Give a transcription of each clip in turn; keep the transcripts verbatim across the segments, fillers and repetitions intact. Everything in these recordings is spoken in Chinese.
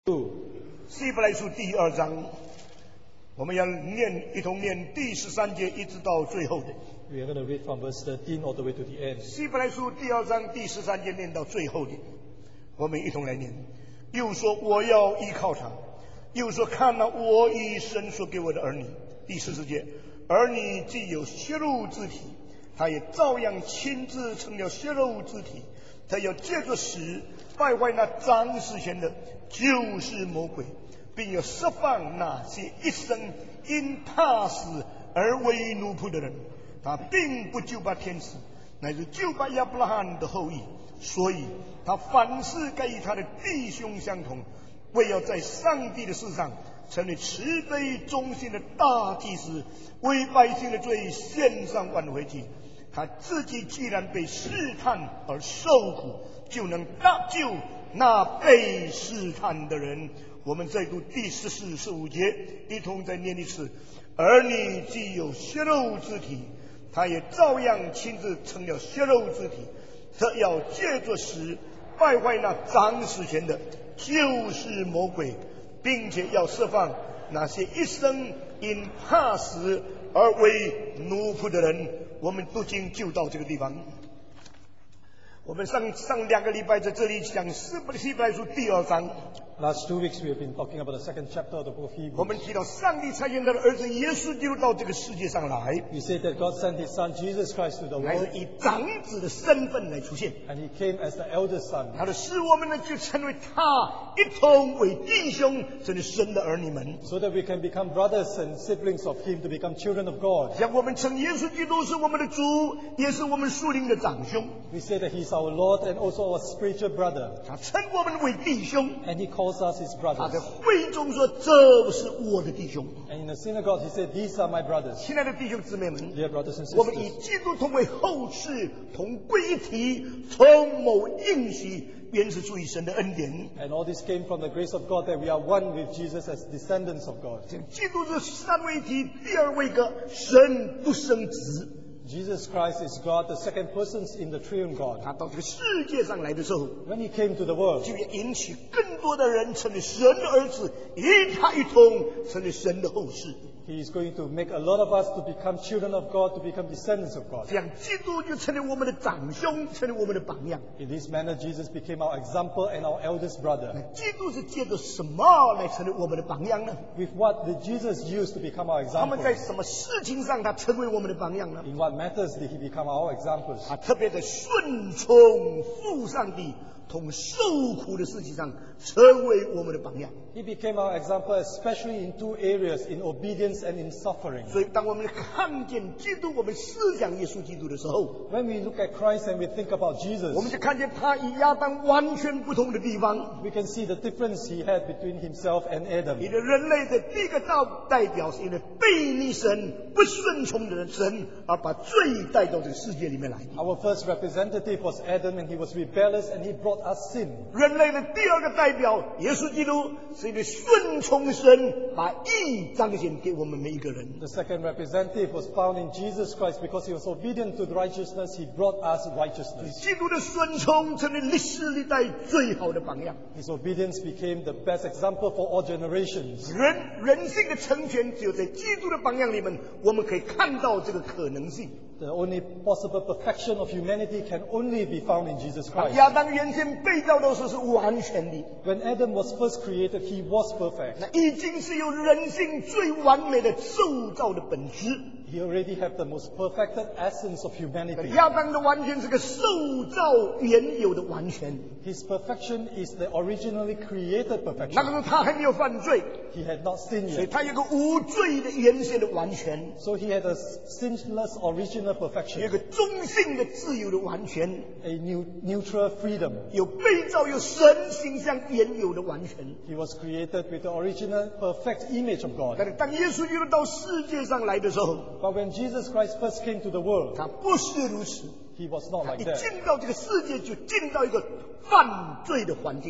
希伯来书第二章，我们要念一同念第十三节一直到最后的。 We are going to read from verse thirteen all the way to the end. 希伯来书第二章第十三节念到最后的，我们一同来念。又说我要依靠他，又说看了我以神所给我的儿女。第十四节，儿女既有血肉之体，他也照样亲自成了血肉之体。他要借着死败坏那掌事权的，就是魔鬼，并要释放那些一生因怕死而为奴仆的人。他并不救拔天使，乃是救拔亚伯拉罕的后裔。所以他凡事该与他的弟兄相同，为要在上帝的事上成为慈悲忠心的大祭司，为百姓的罪献上挽回祭。他自己既然被试探而受苦，就能搭救那被试探的人。我们再读第十四、十五节，一同再念一次。儿女既有血肉之体，他也照样亲自成了血肉之体。他要借着死败坏那掌事权的，就是魔鬼，并且要释放那些一生因怕死而为奴仆的人。我们读经就到这个地方。我们上上两个礼拜在这里讲希伯来书第二章。 Last two weeks we have been talking about the second chapter of the book of Hebrews. 我们提到上帝差遣他的儿子耶稣基督到这个世界上来， We say that God sent His Son Jesus Christ to the 乃是 world, 以长子的身份来出现。 and He came as the eldest son. 他的使我们呢，就成为他一同为弟兄，成为神的儿女们。 So that we can become brothers and siblings of Him, to become children of God. 像我们称耶稣基督是我们的主，也是我们属灵的长兄。 We say that He's our Lord and also our spiritual brother, 他称我们为弟兄， and He calls us His 他在 brothers. 会中说：“这是我的弟兄。 And in the synagogue He said, These are my brothers. ” 亲爱的弟兄姊妹们， Dear brothers and 我们以 sisters, 基督同为后世，同归一体，同谋应许，原是出于神的恩典。 and all this came from the grace of God, that we are one with Jesus as descendants of God. 基督是三位一体，第二位格，神不生子。 Jesus Christ is God, the second person in the triune God. 他到这个世界上来的时候， When He came to the world, 就要引起更多的人成为神的儿子，与他一同成为神的后世。 He is going to make a lot of us to become children of God, to become descendants of God. 这样，基督就成为我们的长兄，成为我们的榜样。 In this manner, Jesus became our example and our eldest brother. 基督是借着什么来成为我们的榜样呢？ With what did Jesus use to become our 他们 example? 在什么事情上他成为我们的榜样呢？ In what matters did He become our examples? 他特别在顺从父上帝同受苦的事情上成为我们的榜样。 He became our example, especially in two areas, in obedience and in suffering. 所以，当我们看见基督，我们思想耶稣基督的时候， When we look at Christ and we think about 我 Jesus, 们就看见他与亚当完全不同的地方。 we can see the difference He had between Himself and 你 Adam. 的人类的第一个代代表是因为背逆神、不顺从的神，而把罪带到这个世界里面来。 Our first representative was Adam, and he was rebellious, and he brought us sin. 人类的第二个代表耶稣基督，是因为顺从神，把义彰显给我们每一个人。 The second representative was found in Jesus Christ. Because He was obedient to the righteousness, He brought us righteousness. 基督的顺从成为历史历代最好的榜样。 His obedience became the best example for all generations. 人人性的成全，只有在基督的榜样里面，我们可以看到这个可能性。 The only possible perfection of humanity can only be found in Jesus 当 Christ. 亚当原先被造的时候是完全的， When Adam was first created, he was perfect. 那已经是有人性最完美的受造的本质。 He already had the most perfected essence of humanity. 亚当的完全是个受造原有的完全， His perfection is the originally created 那 perfection. 个时候他还没有犯罪， He had not sinned 所以 yet. 他有个无罪的原先的完全， So he had a sinless original 有一 perfection, 个中性的自由的完全， a new, neutral freedom. 有被造有神形象原有的完全。 He was created with the original perfect image of God. 但是当耶稣基督到世界上来的时候， But when Jesus Christ first came to the world, 他不是如此。 He was not 一 like that. 进到这个世界，就进到一个犯罪的环境里面。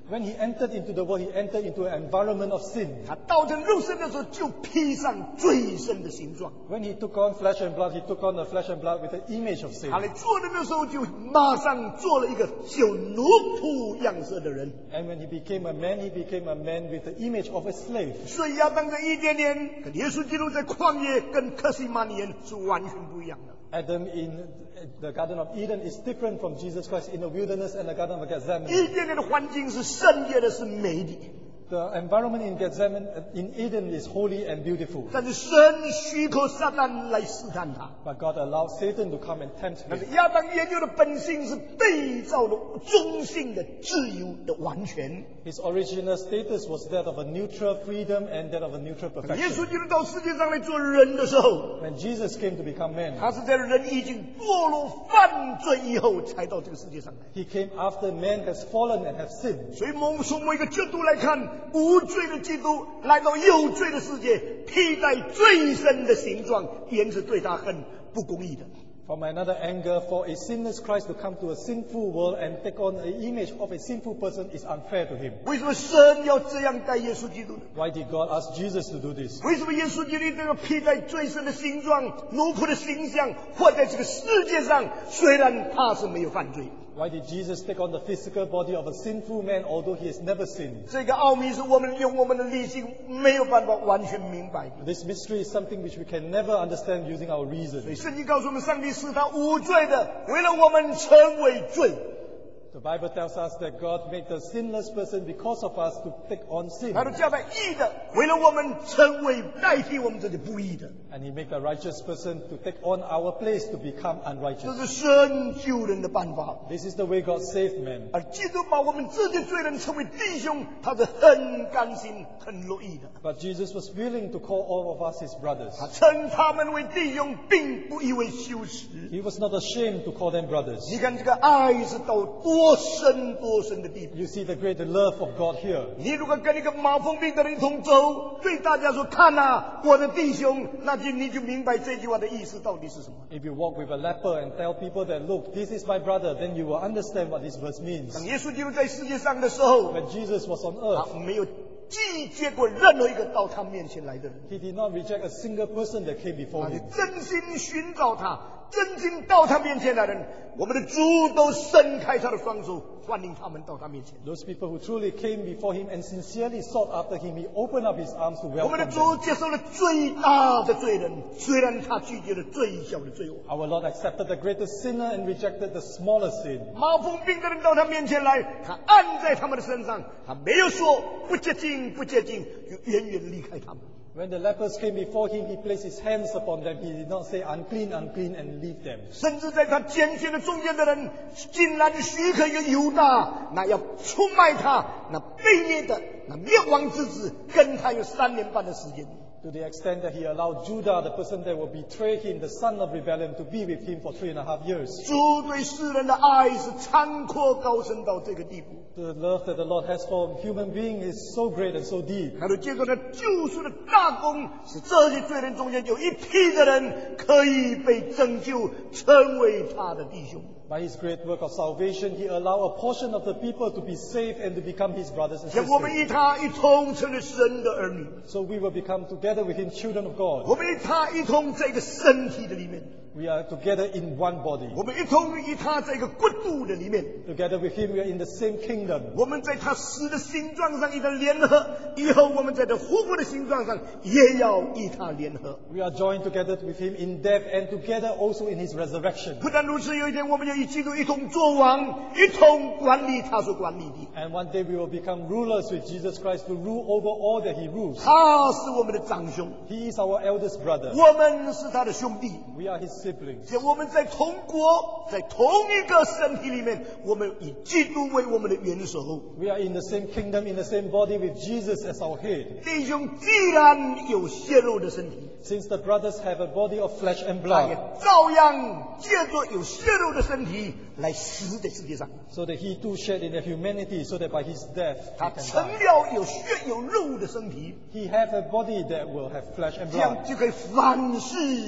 When he entered into the world, he entered into an environment of sin. 他道成肉身的时候，就披上罪身的形状。 When he took on flesh and blood, he took on the flesh and blood with the image of sin. 他来做人的时候，就马上做了一个有奴仆样式的人。 And when he became a man, he became a man with the image of a slave. 所以亚当在伊甸园跟耶稣基督在旷野跟克西马尼园是完全不一样的。 Adam in the Garden of Eden is different from Jesus Christ in the wilderness and the Garden of Gethsemane. 伊甸园的环境是圣洁的，是美的。 The environment in Gethsemane, in Eden, is holy and beautiful. 但是神许可撒旦来试探他。 But God allowed Satan to come and tempt 但是 him. 亚当原有的本性是被造的中性的、自由的、完全。 His original status was that of a neutral freedom and that of a neutral 耶稣 perfection. 基督到世界上来做人的时候， When Jesus came to become man, 他是在人已经堕落犯罪以后才到这个世界上来。 he came after man has fallen and have sinned. 所以，我们从某一个角度来看，无罪的基督来到有罪的世界，披戴罪身的形状，原是对他很不公义的。 From another angle, for a sinless Christ to come to a sinful world and take on the image of a sinful person is unfair to him. 为什么神要这样待耶稣基督呢？ Why did God ask Jesus to do this? 为什么耶稣基督这个披戴罪身的形状、奴仆的形象，活在这个世界上？虽然他是没有犯罪， Why did Jesus take on the physical body of a sinful man, although he has never sinned? 这个奥秘是我们用我们的理性没有办法完全明白的。 This mystery is something which we can never understand using our 所以 reason. 圣经告诉我们，上帝使他无罪的，为了我们成为罪。 The Bible tells us that God made the sinless person because of us to take on sin. 他都叫他义的，为了我们成为代替我们这些不义的。 And he made the righteous person to take on our place to become 这 unrighteous. 是神救人的办法。 This is the way God saved man. 而基督把我们这些罪人称为弟兄，他是很甘心、很乐意的。 But Jesus was willing to call all of us his brothers. 他称他们为弟兄，并不以为羞耻。 He was not ashamed to call them brothers. 你看这个爱是到多深多深的地步。 You see the great love of God here. 你如果跟一个麻风病的人一同走，对大家说看啊，我的弟兄，那就你就明白这句话的意思到底是什么。 If you walk with a leper and tell people that, look, this is my brother, then you will understand what this verse means. 当耶稣基督在世界上的时候， When Jesus was on 他 earth, 没有拒绝过任何一个到他面前来的人， he did not reject a single person that came 他 before 是 him. 真心寻找他，真心到他面前来的人，我们的主都伸开他的双手，欢迎他们到他面前。 Those people who truly came before him and sincerely sought after him, he opened up his arms to 我们的 welcome 主 them. 接受了最大的罪人，虽然他拒绝了最小的罪恶。 Our Lord accepted the greatest sinner and rejected the smaller sin. 麻风病的人到他面前来，他按在他们的身上，他没有说不洁净不洁净，就远远离开他们。 When the lepers came before him, he placed his hands upon them. He did not say unclean, unclean, and leave them. 甚至在他拣选的中间的人，竟然许可一个犹大，那要出卖他，那被灭的，那灭亡之子，跟他有三年半的时间。 To the extent that he allowed Judah, the person that will betray him, the son of rebellion, to be with him for three and a half years. 主对世人的爱是残阔高深到这个地步， The love that the Lord has for human being is so great and so deep. 他都接受了救赎的大功，使这些罪人中间有一批的人可以被拯救，成为他的弟兄。 By his great work of salvation, he allowed a portion of the people to be saved and to become his brothers and 像我们 sisters. 与他一同成为神的儿女， So we will become together with him children of God. 我们与他一同在一个身体的里面， We are together in one body. 我们一同与他在一个国度的里面。 Together with him, we are in the same kingdom. 我们在他死的形状上与他联合，以后我们在他复活的形状上也要与他联合。 We are joined together with him in death and together also in his resurrection. 不但如此，有一天我们要与基督一同作王，一同管理他所管理的。 And one day we will become rulers with Jesus Christ to rule over all that he rules. 他是我们的长兄， He is our eldest brother. 我们是他的兄弟。 We are his siblings. 像我们在同国，在同一个身体里面，我们以基督为我们的元首。 We are in the same kingdom, in the same body with Jesus as our head. 弟兄既然有血肉的身体， Since the brothers have a body of flesh and 他也 blood, 照样借着有血肉的身体来死在世界上。 so that he too shed in their humanity, so that by his death 他 he can 成 die. 了有血有肉的身体， He have a body that will have flesh and 这样 blood. 就可以凡事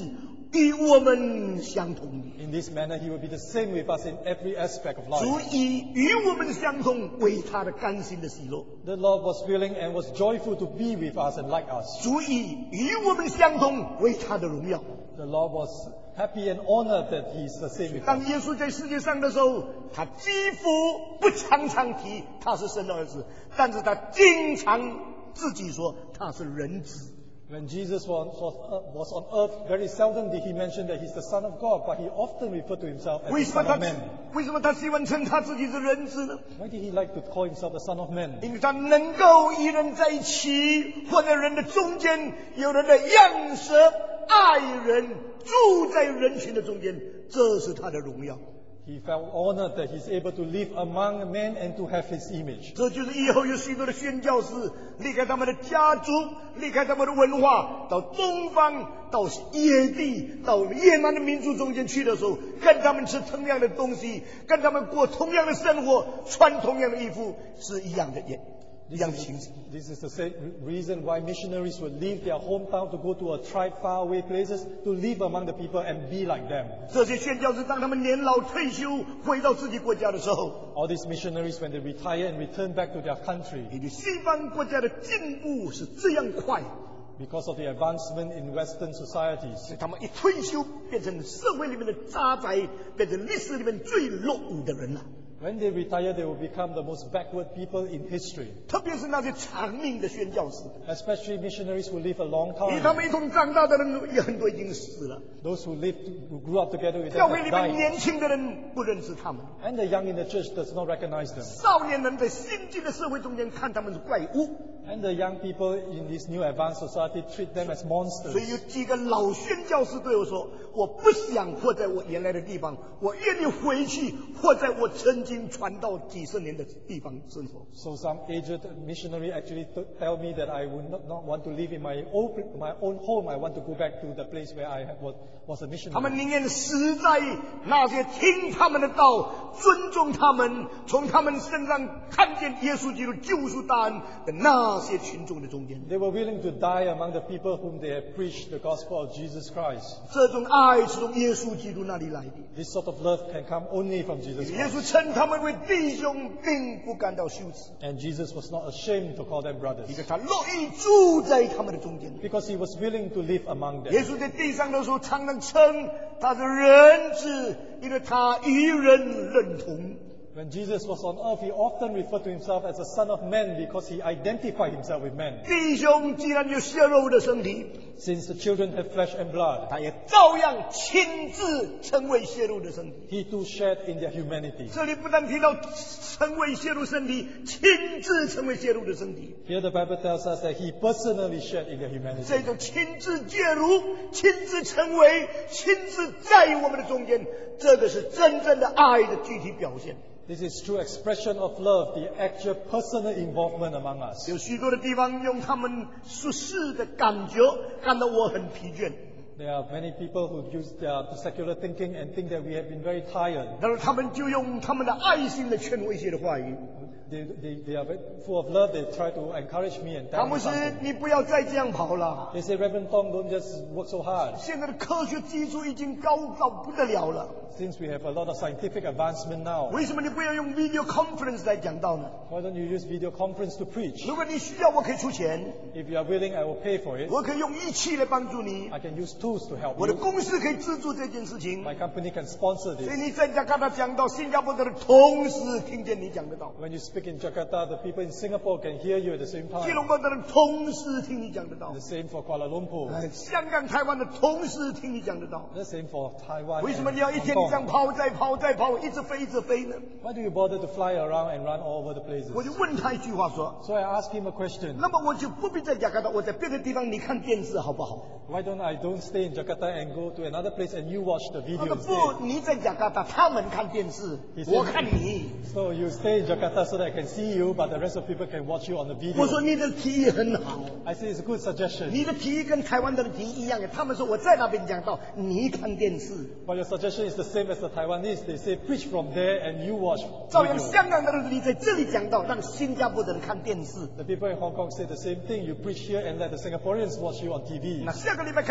与我们相同的。 In this manner, He will be the same with us in every aspect of 主 life. 以与我们相同，为他的甘心的喜乐； The Lord was willing and was joyful to be with us and like us. 主以与我们相同，为他的荣耀。 The Lord was happy and honored that He is the same with 当 us. 耶稣在世界上的时候，他几乎不常常提他是神的儿子，但是他经常自己说他是人子。 When Jesus was, was, uh, was on earth, very seldom did He mention that He's the Son of God, but He often referred to Himself as 为 the 什么 Son 他 of Man. 为什么他喜欢称他自己是人子呢？ Why did He like to call Himself the Son of Man? 因为他能够与人在一起，或在人的中间，有人的样式，爱人，住在人群的中间，这是他的荣耀。 He felt honored that He's able to live among men and to have His image. 这就是以后有许多的宣教士离开他们的家族，离开他们的文化，到东方，到野地，到野蛮的民族中间去的时候，跟他们吃同样的东西，跟他们过同样的生活，穿同样的衣服，是一样的也一样的情形。 This is the same reason why missionaries would leave their hometown to go to a tribe far away places to live among the people and be like them. 这些宣教士当他们年老退休回到自己国家的时候， All these missionaries, when they retire and return back to their country, 因为西方国家的进步是这样快， because of the advancement in Western societies, 所以他们一退休变成社会里面的渣滓，变成历史里面最落伍的人了。 when they retire, they will become the most backward people in history. 特别是那些长命的宣教士， Especially missionaries who live a long 与他 time. 们一同长大的人也很多已经死了。 Those who lived, who grew up together with 教 them 会 have 里面 died. 年轻的人不认识他们， And the young in the church does not recognize them. 少年人在新进的社会中间看他们是怪物。 And the young people in this new advanced society treat them as 所以 monsters. 有几个老宣教士对我说：“我不想活在我原来的地方，我愿意回去活在我曾经传道几十年的地方生活。” So some aged missionary actually t- tell me that I would not, not want to live in my own, my own home. I want to go back to the place where I was, was a 他们 missionary. 宁愿死在那些听他们的道、尊重他们、从他们身上看见耶稣基督救赎大恩的那些群众的中间。 They were willing to die among the people whom they had preached the gospel of Jesus Christ. 这种爱是从耶稣基督那里来的。 This sort of love can come only from Jesus 耶 Christ. 稣称他们为弟兄，并不感到羞耻， And Jesus was not ashamed to call them 因 brothers 为他乐意住在他们的中间。 because he was willing to live among 耶 them. 稣在地上的时候，常常称他是人子，因为他与人认同。 When Jesus was on earth, he often referred to himself as the Son of Man because he identified himself with men. 弟兄既然有血肉的身体， Since the children have flesh and blood, 他也照样亲自成为血肉的身体。 he too shared in their humanity. 这里不但提到成为血肉身体，亲自成为血肉的身体。 Here the Bible tells us that he personally shared in their 这 humanity. 种亲自介入、亲自成为、亲自在我们的中间，这个是真正的爱的具体表现。 This is true expression of love, the actual personal involvement among us. 有许多的地方用他们俗世的感觉，感到我很疲倦。 There are many people who use their secular thinking and think that we have been very tired. 然后他们就用他们的爱心的权威性的话语， They, they, they are very full of love. They try to encourage me and 他 tell me 们说 something. 你不要再这样跑了。 They say, Reverend Tong, don't just work so hard. 现在的科学技术已经高到不得了了， Since we have a lot of scientific advancement now, 为什么你不要用 video conference 来讲道呢？ why don't you use video conference to preach? 如果你需要，我可以出钱， If you are willing, I will pay for it. 我可以用仪器来帮助你， I can use tools to help 我的 you. 公司可以资助这件事情。 My company can sponsor 所以 this. 你在家看他讲到新加坡的人，同时听见你讲的道； When you speak in Jakarta, the people in Singapore can hear you at the same 吉 time. 隆坡的人同时听你讲的道 The，same for Kuala Lumpur. 呃香港、台湾的同时听你讲的道。 The same for Taiwan 为 and 什么你要一 Hong 天你这样 Kong. 跑再跑再跑，一直飞一直飞呢？ Why do you bother to fly around and run all over the 我 places? 就问他一句话说： So I asked him a question. 那么我就不必在雅加达，我在别的地方你看电视好不好？ Why don't I don't stay in Jakarta and go to another place and you watch the 他 video 说 instead? 不，你在雅加达，他们看电视， He said- 我看你。 So you stay in Jakarta so that I can see you, but the rest of people can watch you on the 我说 video. 你的提议很好， I say it's a good suggestion. 你的提议跟台湾的提议一样的。他们说我在那边讲到，你看电视。 But your suggestion is the same as the Taiwanese. They say preach from there and you watch 照样 video. 香港的人你在这里讲到，让新加坡的人看电视。 The people in Hong Kong say the same thing. You preach here and let the Singaporeans watch you on T V. 那下个礼拜开始，我在别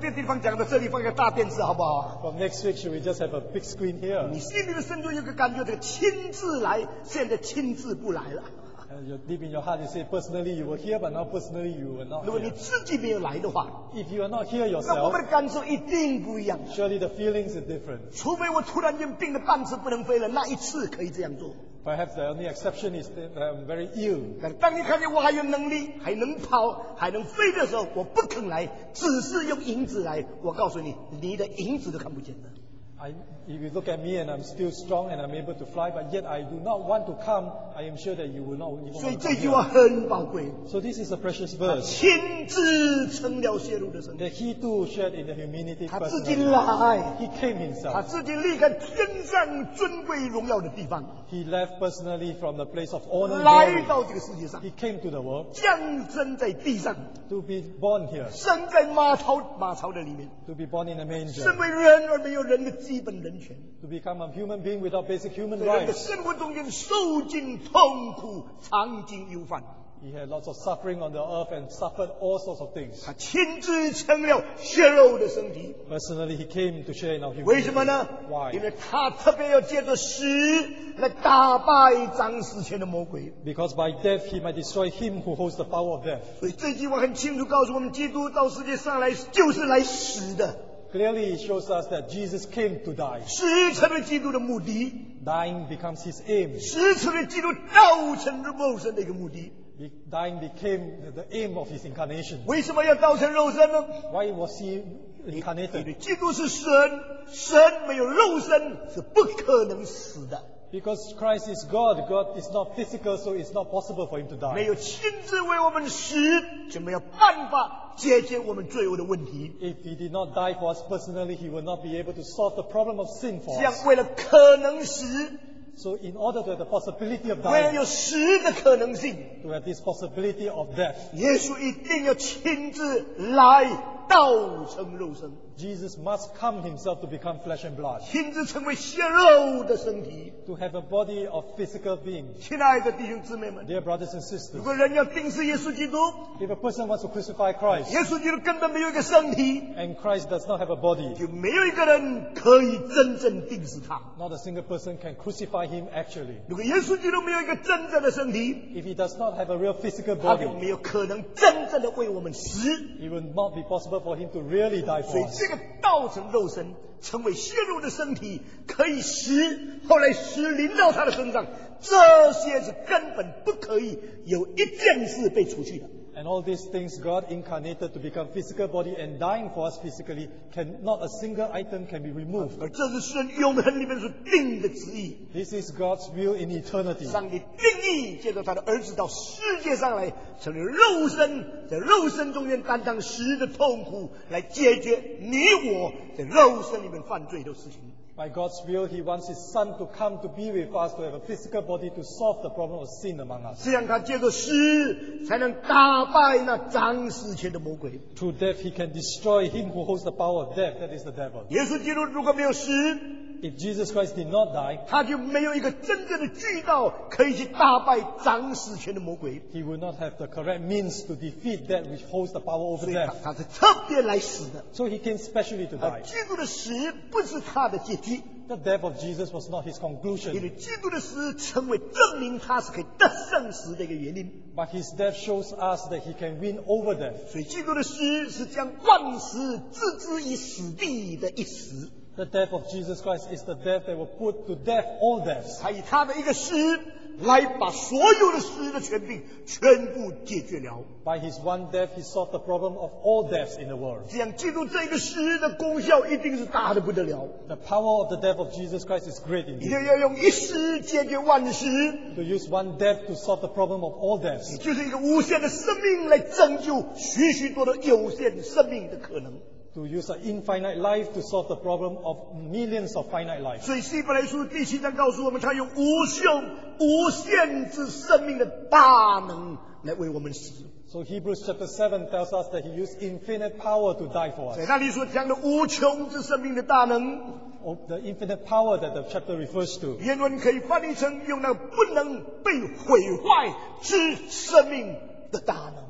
这地方讲的，这里放个大电视好不好？ From next week, should we just have a big screen here? 你心里的深处有个感觉，这个亲自来，现在亲自不来了。 And you, deep in your heart, you say, personally you were here, but now personally you were not 如果你 here. 自己没有来的话， If you are not here 那我 yourself, 们的感受一定不一样。 surely the feelings are different. 除非我突然间病得半死不能飞了，那一次可以这样做。 Perhaps the only exception is that I'm very ill. 但当你看见我还有能力，还能跑，还能飞的时候，我不肯来，只是用银子来。我告诉你，你的银子都看不见的。 I, if you look at me and I'm still strong and I'm able to fly, but yet I do not want to come, I am sure that you will not even 所以 want to 这 come 句话 here. 很宝贵。 So this is a precious verse 亲自成了血肉的身体， that he too shared in the humility 他自己 personally. 来， He came 他 himself. 自己离开天上尊贵荣耀的地方， He left personally from the place of honor and 来 glory. 到这个世界上， He came to the world 降生在地上， to be born here, 生在马槽马槽的里面， to be born in a 身 manger, 为人而没有人的基本人权， to become a human being without basic human 在人的 rights. 生活中间受尽痛苦，尝尽忧患。 He had lots of suffering on the earth and suffered all sorts of things. 他亲自成了血肉的身体， Personally, he came to share in our 为什么 humanity. 呢？ Why? 因为他特别要借着死来打败掌死权的魔鬼。 Because by death he might destroy him who holds the power of death. 所以这句话很清楚告诉我们，基督到世界上来就是来死的， Clearly, it shows us that Jesus came to die. 死成为基督的目的， Dying becomes his aim. 死成为基督道成肉身的一个目的。 Be- Dying became the aim of his incarnation. 为什么要道成肉身呢？ Why was he 因为 incarnated? 基督是神，神没有肉身是不可能死的， Because Christ is God. God is not physical, so it's not possible for him to 没 die. 有亲自为我们死，就没有办法解决我们罪恶的问题。 If he did not die for us personally, he will not be able to solve the problem of sin for 这样 us. 为了可能死， So in order to have the possibility of 为了 dying, 有死的可能性， to have this possibility of death, 耶稣一定要亲自来道成肉身， Jesus must come himself to become flesh and blood, 亲自成为血肉的身体。 to have a body of physical being. 亲爱的弟兄姊妹们， Dear brothers and 如 sisters, 果人要定死耶稣基督， if a person wants to crucify Christ 耶稣基督根本没有一个身体， and Christ does not have a body, 就没有一个人可以真正定死他。 not a single person can crucify him actually. 如果耶稣基督没有一个真正的身体， If he does not have a real physical 他就 body, 没有可能真正的为我们死。 it will not be possible for him to really die 所 for 以 us. 这个道成肉身，成为血肉的身体，可以死，后来死临到他的身上，这些是根本不可以有一件事被除去的。 And all these things, God incarnated to become physical body and dying for us physically, can not a single item can be removed. 而这是神永恒里面所定的旨意。 This is God's will in eternity. 上帝定义借着他的儿子到世界上来，成为肉身，在肉身中间担当死的痛苦，来解决你我在肉身里面犯罪的事情。 By God's will, He wants His Son to come to be with us, to have a physical body to solve the problem of sin among us. 这样他借着死才能打败那掌死权的魔鬼。 Through death, He can destroy him who holds the power of death, that is the devil. 耶稣基督如果没有死， If Jesus Christ did not die, 他就没有一个真正的渠道可以去打败掌死权的魔鬼， He will not have the correct means to defeat that which holds the power over 所以他 death. 他是特别来死的。 So He came specially to 而 die. 基督的死不是他的结局， The death of Jesus was not His 因 conclusion, 为基督的死成为证明他是可以得胜死的一个原因。 but His death shows us that He can win over death. 所以基督的死是将万死置之于死地的一死， The death of Jesus Christ is the death that will put to death all deaths. 他以他的一个死来把所有的死的权柄全部解决了。 By His one death, He solved the problem of all deaths in the world. 这样，基督这个死的功效一定是大的不得了。 The power of the death of Jesus Christ is great 一 indeed. 定要用一死解决万死， To use one death to solve the problem of all deaths. 就是一个无限的生命来拯救许许多多有限生命的可能。 To use an infinite life to solve the problem of millions of finite lives. 所以希伯来书第七章告诉我们，他用无穷无限制生命的大能来为我们死。 So Hebrews chapter seven tells us that He used infinite power to die for 在 us. 那里所讲的无穷之生命的大能， Oh, the infinite power that the chapter refers to. 原文可以翻译成用那不能被毁坏之生命的大能。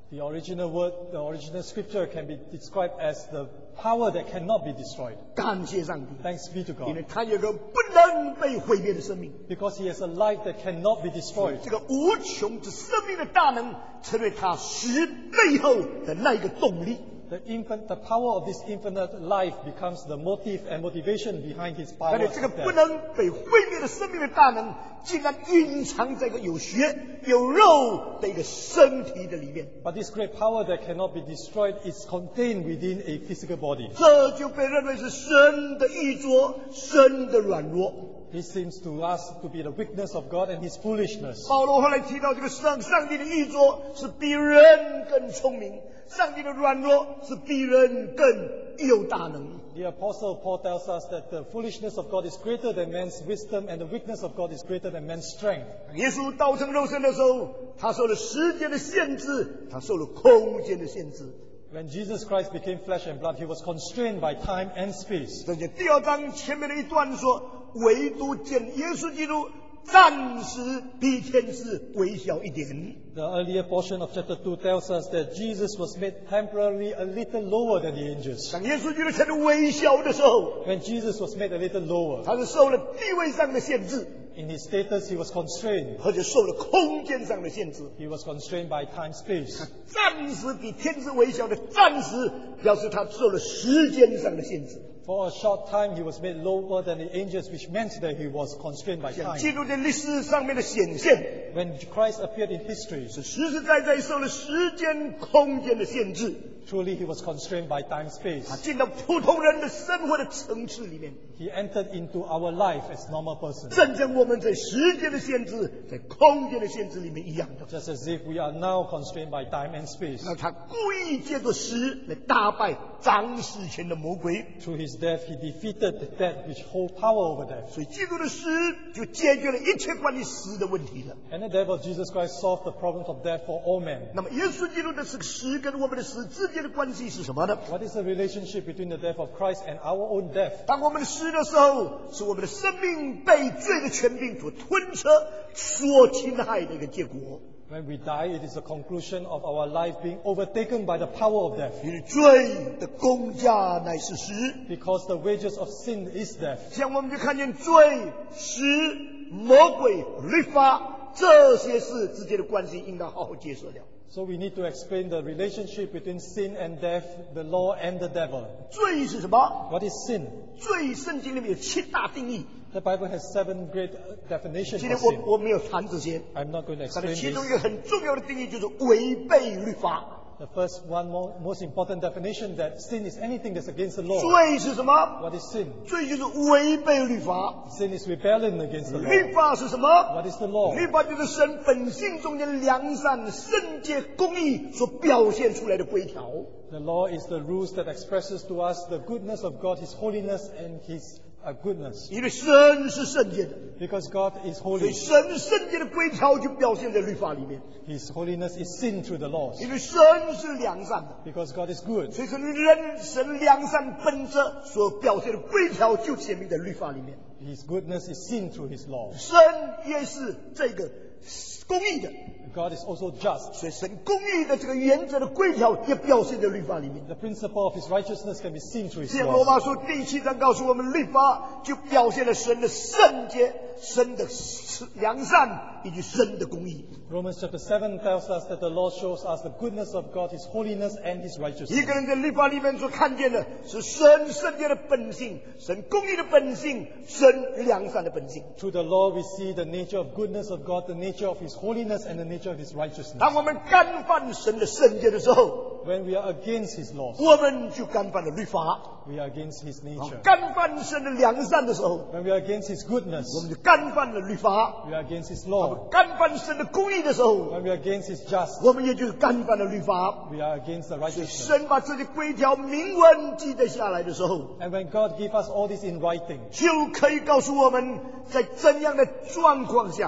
The original word, the original scripture can be described as the power that cannot be destroyed. 感谢上帝， Thanks be to 因为 God. 他有个不能被毁灭的生命， Because he has a life that cannot be destroyed. 这个无穷之生命的大能，成为他死背后的那一个动力。 The infant, the power of this infinite life becomes the motive and motivation behind his 而 power. 且这个不能被毁灭的生命的大能，竟然隐藏在一个有血有肉的一个身体的里面， But this great power that cannot be destroyed is contained within a physical body. 这就被认为是神的愚拙，神的软弱。 This seems to us to be the weakness of God and his foolishness. 保罗后来提到，这个上上帝的愚拙是比人更聪明，上帝的软弱是比人更有大能。 The Apostle Paul tells us that the foolishness of God is greater than man's wisdom and the weakness of God is greater than man's strength. 耶稣道成肉身的时候，他受了时间的限制，他受了空间的限制。 When Jesus Christ became flesh and blood, he was constrained by time and space. 这就第二章前面的一段说，唯独见耶稣基督暂时比天使微小一点。 The earlier portion of chapter two tells us that Jesus was made temporarily a little lower than the angels. 当耶稣基督成了微小的时候， When Jesus was made a little lower, 他是受了地位上的限制， in his status he was constrained. 而且受了空间上的限制。 He was constrained by time space. 暂时比天使微小的暂时，表示他受了时间上的限制。 For a short time he was made lower than the angels, which meant that he was constrained by 像 time. 基督在历史上面的显现， When Christ appeared in history, 是实实在在受了时间、空间的限制。 truly he was constrained by time 他 space. 进到普通人的生活的层次里面， He entered into our life as normal persons. 正像我们在时间的限制、在空间的限制里面一样的。 Just as if we are now constrained by time and space. 那他故意借着死来打败掌死前的魔鬼， Through his death, he defeated the death which hold power over death. 所以基督的死就解决了一切关于死的问题了。 And the death of Jesus Christ solved the problem of death for all men. 那么耶稣基督的这个死跟我们的死之间的关系是什么呢？ What is the relationship between the death of Christ and our own death? 当我们的死的时候，是我们的生命被罪的权柄所吞吃、所侵害的一个结果。 When we die, it is the conclusion of our life being overtaken by the power of death. 因为罪的工价乃是死， Because the wages of sin is death. 像我们就看见罪、死、魔鬼、律法这些事之间的关系，应当好好解释了。 So we need to explain the relationship between sin and death, the law and the devil. 罪是什么？ What is sin? 罪圣经里面有七大定义， The Bible has seven great definitions 今 of 天 sin. 我我没有谈这些， I'm not going to 但是 explain 其中 this. 一个很重要的定义就是违背律法。 The first one, mo- most important definition, that sin is anything that's against the law. 罪是什么？ What is sin? 罪就是违背律法。 Sin is rebellion against the 律 law. 法是什么？ What is the law? 律法就是神本性中间良善、圣洁、公义所表现出来的规条。 The law is the rules that expresses to us the goodness of God, His holiness and His uh, goodness. 因为神是圣洁的， Because God is 所以 holy, 神圣洁的规条就表现在律法里面。 His holiness is seen through the laws. 因为神是良善的， Because God is good, 所以说人神良善本质所表现的规条就显明在律法里面。 His goodness is seen through His law. 神也是这个公义的， God is also just. 所以神公义的这个原则的规条也表现在律法里面。 The principle of His righteousness can be seen through His 像罗 law. 马书第七章告诉我们，律法就表现了神的圣洁、神的良善以及神的公义。 Romans chapter seven tells us that the law shows us the goodness of God, His holiness and His 一 righteousness. 个人在律法里面所看见的是神圣洁的本性、神公义的本性、神良善的本性。 Through the law we see the nature of goodness of God, the nature of His holiness and the nature of His righteousness. 当我们干犯神的圣洁的时候， When we are against His laws, 我们就干犯了律法； we are against His nature. 干犯神的良善的时候， When we are against His goodness, 我们就干犯了律法； we are against His law. 干犯神的公义的时候， When we are against His just, 我们也就干犯了律法。 we are against the 所以 righteousness. 神把这些规条明文记载下来的时候， And when God gives us all this in writing, 就可以告诉我们，在怎样的状况下，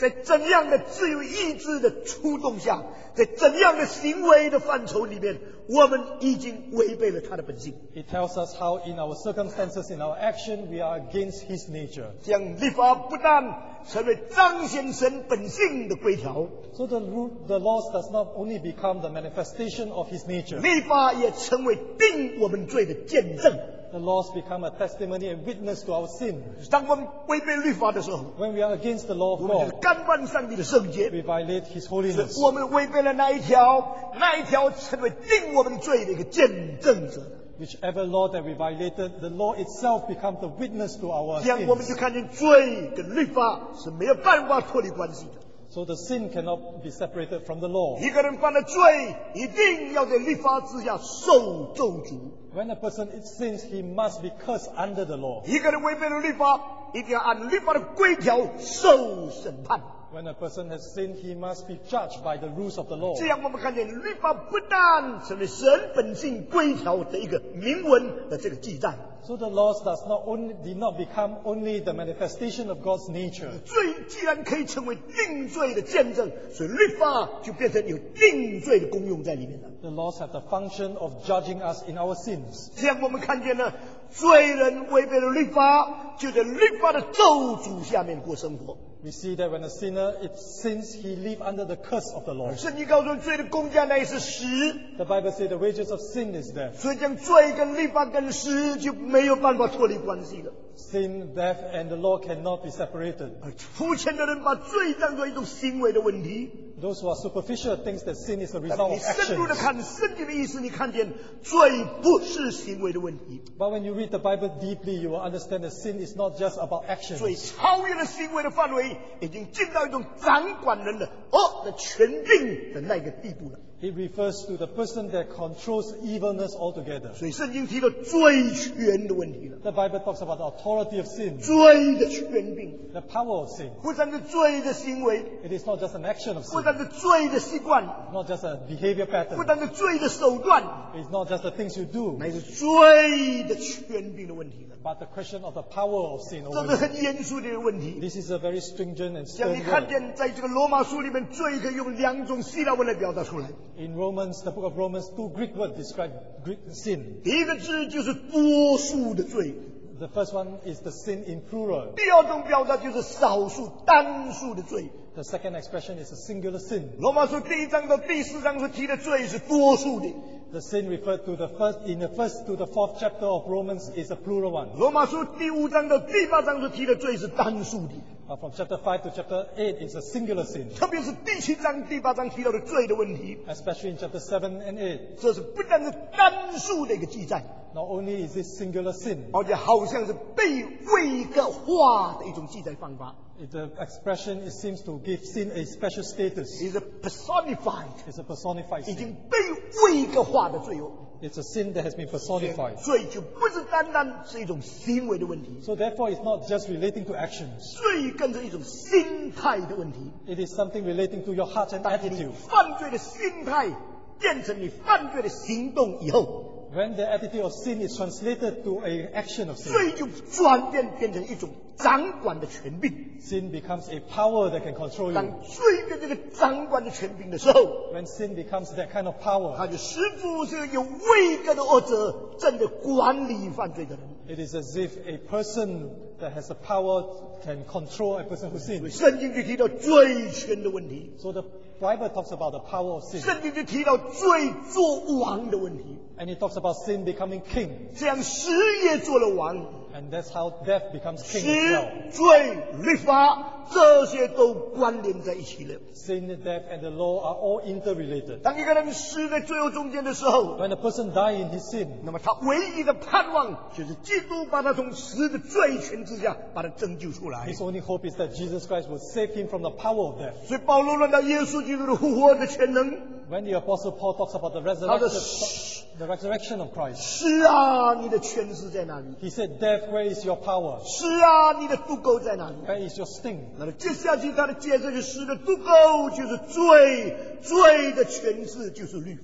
在怎样的自由意志的触动下，在怎样的行为的范畴里面，我们已经违背了他的本性。 It tells us how in our circumstances, in our action, we are against His nature. 这样律法不但成为彰显神本性的规条， So the, ru- the laws does not only become the manifestation of His nature. 律法也成为定我们罪的见证。 The laws become a testimony and witness to our sin. 当我们违背律法的时候， When we are against the law 我 of 们就是 God, 干犯上帝的圣洁。 we violate His holiness. 我们违背了那一条，那一条成为定我们罪的一个见证者。 Whichever law that we violated, the law itself becomes the witness to our 这样我们 sins. 就看见罪跟律法是没有办法脱离关系的。 So the sin cannot be separated from the law. 一个人犯了罪，一定要在律法之下受咒诅。 When a person sins, he must be cursed under the law. 一个人违背了律法，一定要按律法的规条受审判。 When a person has sinned, he must be judged by the rules of the law. 这样我们看见律法不但成为神本性规条的一个明文的这个记载， So the laws does not only, did not become only the manifestation of God's nature. 罪既然可以成为定罪的见证，所以律法就变成有定罪的功用在里面了。 The laws have the function of judging us in our sins. 这样我们看见了罪人违背了律法，就在律法的咒诅下面过生活。 We see that when a sinner it sins, he lives under the curse of the law. 圣经告诉我们，罪的工价乃是死， The Bible says the wages of sin is death. 所以将罪跟律法跟死就没有办法脱离关系了。 Sin, death, and the law cannot be separated. 而肤浅的人把罪当作一种行为的问题。 Those who are superficial think that sin is a 但 result 你 of 深入的 actions. 看圣经的意思，你看见罪不是行为的问题， But when you read the Bible deeply, you will understand that sin is not just about 罪 actions. 超越了行为的范围，已经进到一种掌管人的恶的权柄的那个地步了。 It refers to the person that controls evilness altogether. 所以圣经提到罪权的问题了， The Bible talks about the authority of sin, 罪的权柄 the power of sin. 不单是罪的行为， It is not just an action of 不 sin, 单是罪的习惯， not just a behavior 不 pattern. 单是罪的手段， It's not just the things you do, 乃是罪的权柄的问题了。 but the question of the power of sin 这 over 是 you. 很严肃的一个问题。 This is a very stringent and 像 stern 你看 word. 见，在这个罗马书里面，罪可以用两种希腊文来表达出来。 In Romans, the book of Romans, two Greek words describe Greek sin. 第一个字就是多数的罪， The first one is the sin in plural. 第二种表达就是少数单数的罪。 The second expression is a singular sin. 罗马书第一章到第四章所提的罪是多数的， The sin referred to the first in the first to the fourth chapter of Romans is a plural one. 罗马书第五章到第八章所提的罪是单数的， Uh, from chapter five to chapter eight is a singular sin. 特别是第七章、第八章提到的罪的问题， Especially in chapter seven and eight. 这是不但是单数的一个记载， Not only is this singular sin, 而且好像是被位格化的一种记载方法， it, the expression it seems to give sin a special status. 是 personified， It's a personified 已 sin. 经被位格化的罪恶。 It's a sin that has been personified. 罪就不是单单是一种行为的问题， So therefore, it's not just relating to actions. 罪更是一种心态的问题。 It is something relating to your heart and 当你 attitude. 犯罪的心态变成你犯罪的行动以后， When the attitude of sin is translated to an action of sin, 罪就转变变成一种掌管的权柄。 sin becomes a power that can control 当 you. 罪变这个掌管的权柄的时候， When sin becomes that kind of power, 他就似乎是有位格的恶者正在管理犯罪的人。 it is as if a person that has the power can control a person who 所以 sins. 圣经就提到罪权的问题， So the Bible talks about the power of sin, 圣经就提到罪做王的问题。 and it talks about sin becoming king, 这样死也做了王， and that's how death becomes 死 king as well. 罪、律法这些都关联在一起了。 Sin, death, and the law are all interrelated. 当一个人死在罪恶中间的时候， When a person dies in his sin, 那么他唯一的盼望就是基督把他从死的罪权之下把他拯救出来。 his only hope is that Jesus Christ will save him from the power of death. 所以保罗论到耶稣基督的复活的全能， When the Apostle Paul talks about the 他的 resurrection, the resurrection of Christ, 死啊，你的权势在哪里？ he said, "Death, where is your power? 死啊，你的渡口在哪里？ Where is your sting?" 那么接下去他的接着就死的渡口就是罪，罪的权势就是律法。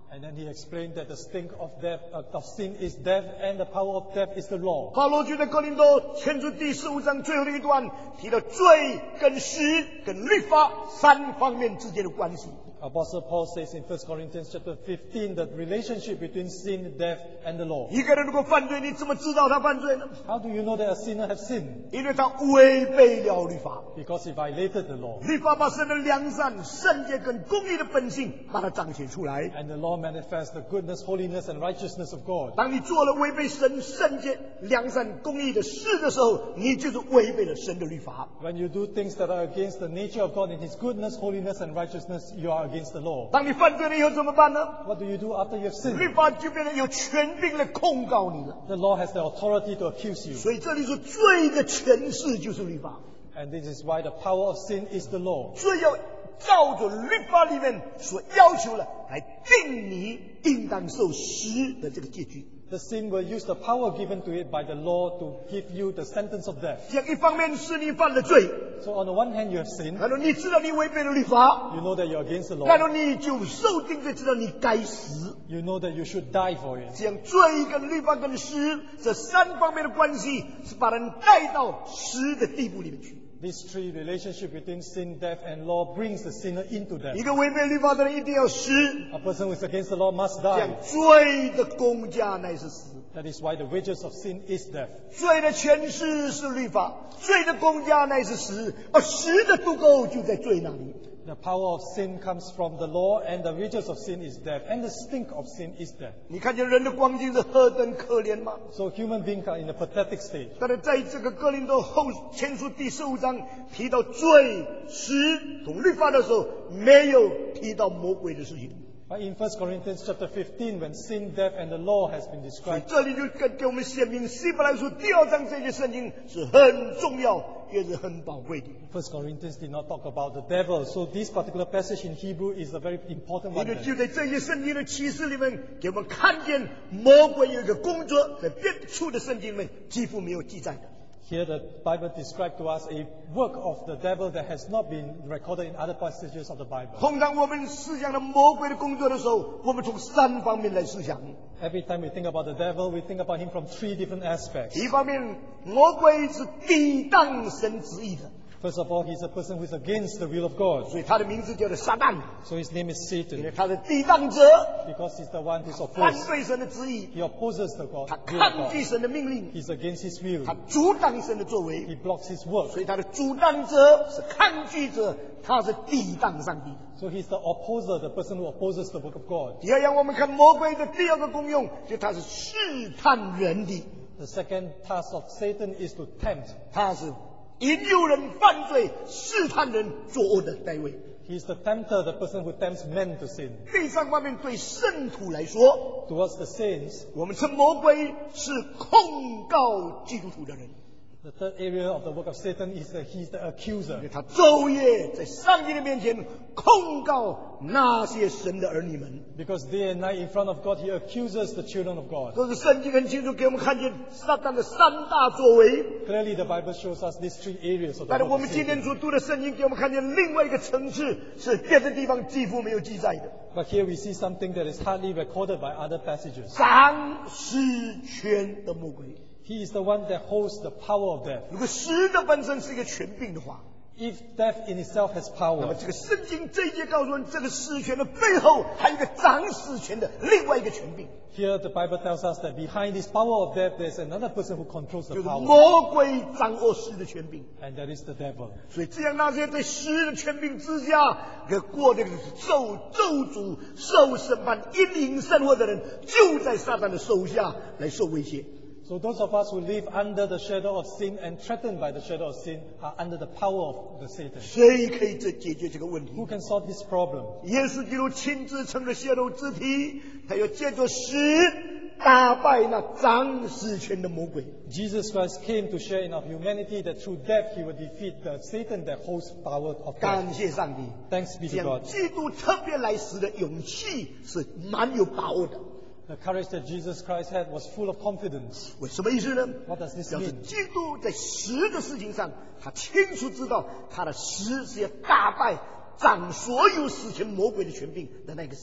And then he explained that the sting of death, uh, of sin is death, and the power of death is the law. 保罗就在哥林多前书第十五章最后的一段提到罪跟诗跟律法三方面之间的关系。 Apostle Paul says in First Corinthians chapter fifteen that relationship between sin, death, and the law. 一个人如果犯罪，你怎么知道他犯罪呢？ How do you know that a sinner has sinned? 因为他违背了律法。 Because he violated the law. 律法把神的良善、圣洁跟公义的本性把它彰显出来。 And the law manifests the goodness, holiness, and righteousness of God. 当你做了违背神圣洁、良善、公义的事的时候，你就是违背了神的律法。 When you do things that are against the nature of God in His goodness, holiness, and righteousness, you are against the law. 当你犯罪了以后怎么办呢？ What do you do after you have sinned? 律法就变成有权柄来控告你了。 The law has the authority to accuse you. 所以这里说罪的权势就是律法， And this is why the power of sin is the law. 罪要照着律法里面所要求的来定你应当受死的这个结局。 The sin will use the power given to it by the law to give you the sentence of death. 这样一方面是你犯了罪， So on the one hand, you have sinned. 然后你知道你违背了律法， You know that you're against the 然后 law. 你就受定罪，知道你该死。 You know that you should die for it. 这样罪跟律法跟死这三方面的关系，是把人带到死的地步里面去。 This three relationship between sin, death, and law brings the sinner into 一 death. 个违背律法的人一定要死， A person who is against the law must 这样 die. 罪的公价乃是死。 That is why the wages of sin is death. 罪的权势是律法，罪的公价乃是死，而死的度够就在罪那里。 The power of sin comes from the law, and the wages of sin is death, and the stink of sin is death. 你看见人的光景是何等可怜吗？ So human beings are in a pathetic state. 但是在这个哥林多后前书第十五章提到罪、死同律法的时候，没有提到魔鬼的事情。 But in First Corinthians chapter fifteen, when sin, death, and the law has been 所以 described, 这里就给给我们显明，希伯来书第二章这些圣经是很重要，也是很宝贵的。 First Corinthians did not talk about the devil. So this particular passage in Hebrew is a very important 因 one. 为 then. 就在这些圣经的启示里面，给我们看见魔鬼有一个工作，在别处的圣经里面几乎没有记载的。 Here the Bible described to us a work of the devil that has not been recorded in other passages of the Bible. 通常我们思想的魔鬼的工作的时候，我们从三方面来思想。 Every time we think about the devil, we think about him from three different aspects. 一方面，魔鬼是抵挡神旨意的， First of all, he's a person who is against the will of God. 所以他的名字叫做撒旦， So his name is 因为 Satan, 他是抵挡者， because he's the one who's 反 opposed. 对神的旨意， He opposes the God, 他 will of 抗拒 God. 神的命令， He's against his will. 他阻挡神的作为， He blocks his work. 所以他的阻挡者是抗拒者，他是抵挡上帝的。 So he's the opposer, the person who opposes the work of God. 第二样，我们看魔鬼的第二个功用，就他是试探人的， The second task of Satan is to tempt. 他是引诱人犯罪、试探人作恶的单位。 He's the tempter, the person who tempts men to sin. 第三方面，对圣徒来说， Towards the saints, 我们称魔鬼是控告基督徒的人， the third area of the work of Satan is that he's the 因为 accuser. 他昼夜在上帝的面前控告那些神的儿女们。 Because day and night in front of God, he accuses the children of God. 这是圣经很清楚给我们看见撒旦的三大作为。 Clearly, the Bible shows us these three areas of the 但是 work 我 of 们今天 Satan. 所读的圣经给我们看见另外一个层次，是别的地方几乎没有记载的。 But here we see something that is hardly recorded by other passages. 掌实权的魔鬼， He is the one that holds the power of death. 如果实的本身是一个权柄的话， If death in itself has 那么 power, 这个圣经这一节告诉我们，这个实权的背后还有一个掌实权的另外一个权柄， here the Bible tells us that behind this power of death, there's another person who controls 就 the 是 power. 魔鬼掌握实的权柄。 And that is the devil. 所以这样那些在实的权柄之下，给过这个受咒诅、受审判、阴灵生活的人，就在撒旦的手下来受威胁。 So those of us who live under the shadow of sin and threatened by the shadow of sin are under the power of the Satan. 谁可以这解决这个问题？ Who can solve this problem? 耶稣基督亲自成了血肉之体，他要借着死打败那掌实权的魔鬼。 Jesus Christ came to share in our humanity that through death he will defeat the Satan that holds power of death. 感谢上帝， Thanks be 这 to 样 God. 基督特别来时的勇气是蛮有把握的。 The courage that Jesus Christ had was full of confidence. 为什么意思呢？ What does this 表示 mean? 基督在死的事情上，他清楚知道他的死是要打败掌所有死权魔鬼的权柄的那个死。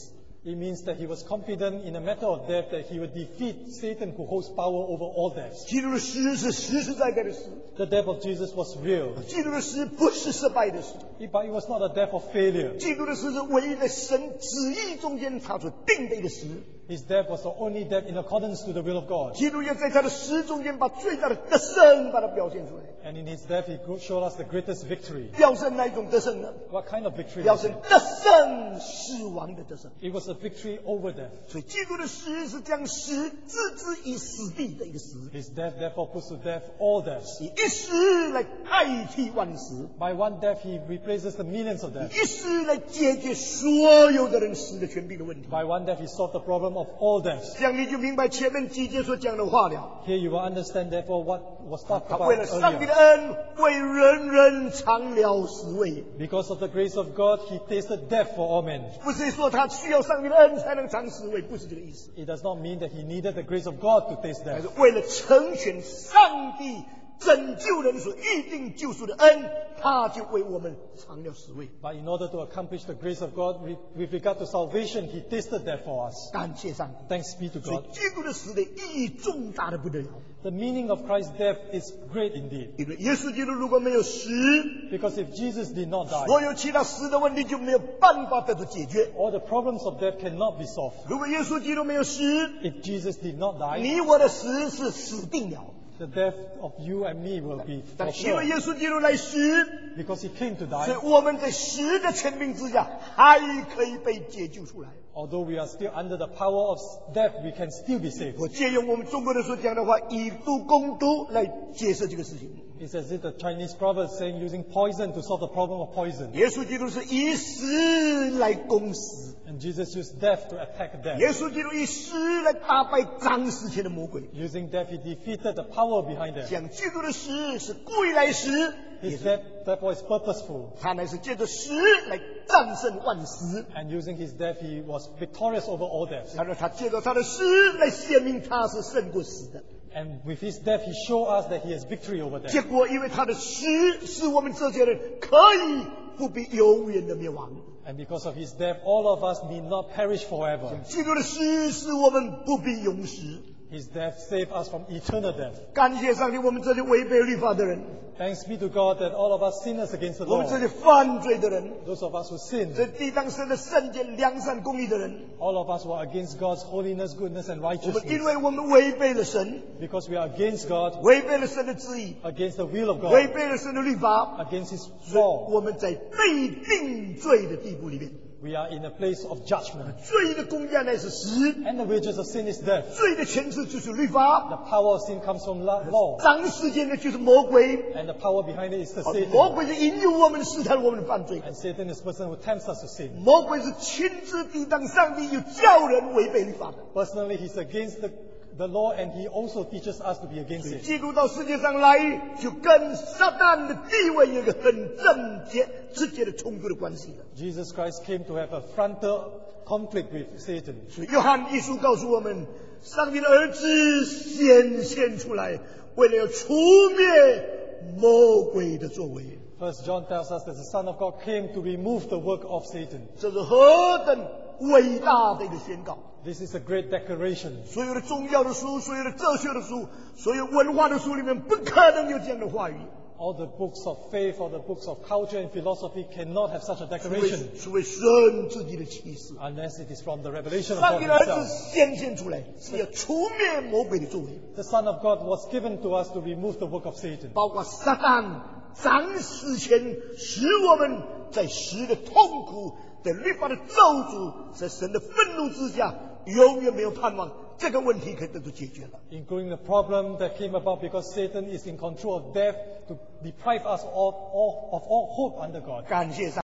It means that he was confident in a matter of death that he would defeat Satan who holds power over all death. 基督的死是实实在在的死， The death of Jesus was real, 基督的死不是失败的死， but it was not a death of failure. 基督的死是唯一在神旨意中间他所定的一个死。 His death was the only death in accordance to the will of God. 基督要在他的死中间把最大的得胜把它表现出来。 And in his death, he showed us the greatest victory. 表现哪一种得胜呢？ What kind of victory 表 was 现 it? 得胜死亡的得胜。 It was a victory over death. 所以基督的死是将死置之于死地的一个死， His death therefore puts to death all deaths. 以一死来代替万死， By one death, he replaces the millions of 以 deaths. 一死来解决所有的人死的权柄的问题。 By one death, he solved the problem of all deaths. 这样你就明白前面几节所讲的话了。 Here you will understand therefore what was talked 他 about 为了上帝的 earlier. 恩，为人人尝了死味。 Because of the grace of God, he tasted death for all men. 不是说他需要上帝的恩才能尝死味，不是这个意思。 It does not mean that he needed the grace of God to taste 但 death. 是为了成全上帝拯救人所预定救赎的恩，他就为我们尝了死味。 But in order to accomplish the grace of God with with regard to salvation, he tasted death for us. 感谢上帝。 Thanks be to 所以 God. 基督的死的意义重大的不得了。 The meaning of Christ's death is great indeed. 因为耶稣基督如果没有死， Because if Jesus did not die, 所有其他死的问题就没有办法得到解决。 all the problems of death cannot be solved. 如果耶稣基督没有死， If Jesus did not die, 你我的死是死定了。 the death of you and me will be 但 for 因为 sure. 耶稣基督来死， Because he came to 所以 die, 我们在死的权柄之下还可以被解救出来。 although we are still under the power of death, we can still be saved. 我借用我们中国人所讲的话，以毒攻毒来解释这个事情。 It's as if the Chinese proverb saying using poison to solve the problem of poison. 耶稣基督是以死来攻死， And Jesus used death to attack death. 耶稣基督以死来打败掌死前的魔鬼。 Using death, he defeated the power behind death. 讲基督的死是故意来死，也 His 是 death, therefore, is purposeful. 他乃是借着死来战胜万死。 And using his death, he was victorious over all death. 然后他借着他的死来显明他是胜过死的。 And with his death, he showed us that he has victory over death. 结果因为他的死，使我们这些人可以不必永远的灭亡。 And because of his death, all of us need not perish forever. 基督的死使我们不必永死。 His death saved us from eternal death. 感谢上帝，我们这些违背律法的人， Thanks be to God that all of us sinners against the 我们 law, 这些犯罪的人， those of us who sin, 这抵挡神的圣洁、良善、公义的人， all of us who are against God's holiness, goodness, and 我们因 righteousness, 为我们违背了神， because we are against God, 违背了神的旨意， against the will of 违 God, 背了神的律法， against His 所以 law, 我们在被定罪的地步里面。 we are in a place of judgment. 罪的工价乃是死， And the wages of sin is death. 罪的前世就是律法， The power of sin comes from la- law, 掌世间的就是魔鬼。 and the power behind it is the 魔 Satan. 鬼是引诱我们、试探我们的犯罪， And Satan is the person who tempts us to sin. 魔鬼是亲自抵挡上帝，又叫人违背律法的。 Personally, he's against the, the law, and he also teaches us to be against it. 基督到世界上来，就跟撒旦的地位有一个很正接、直接的冲突的关系了。 Jesus Christ came to have a frontal conflict with Satan. 所以约翰一书告诉我们，上帝的儿子显现出来，为了要除灭魔鬼的作为。 First John tells us that the Son of God came to remove the work of Satan. 这是何等伟大的一个宣告！ This is a great declaration. 所有的宗教的书、所有的哲学的书、所有文化的书里面，不可能有这样的话语。 All the books of faith or the books of culture and philosophy cannot have such a 除非 declaration 除非神自己的启示， unless it is from the revelation of 上 God 帝的儿子 himself. 显现出来，是要除灭魔鬼的作为， The Son of God was given to us to remove the work of Satan. 包括撒旦掌死前，使我们在死的痛苦、在律法的咒诅、在神的愤怒之下，永远没有盼望。这个问题可以得到解决了。 Including the problem that came about because Satan is in control of death to deprive us of all, of all hope under God. 感谢上帝。